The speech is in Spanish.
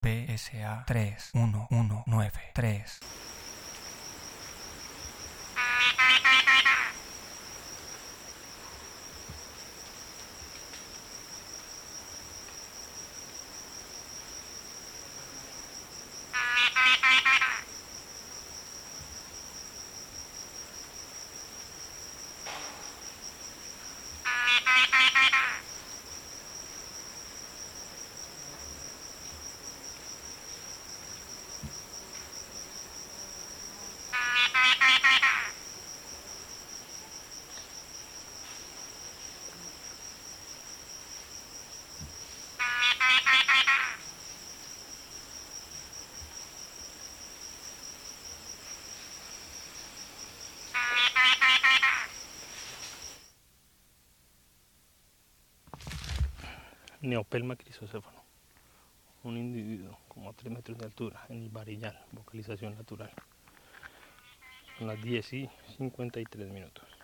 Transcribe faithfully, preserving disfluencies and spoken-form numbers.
P S A tres uno uno nueve tres. Neopelma crisocéfalo, un individuo como a tres metros de altura en Ibarillán, vocalización natural. Son las diez y cincuenta y tres minutos.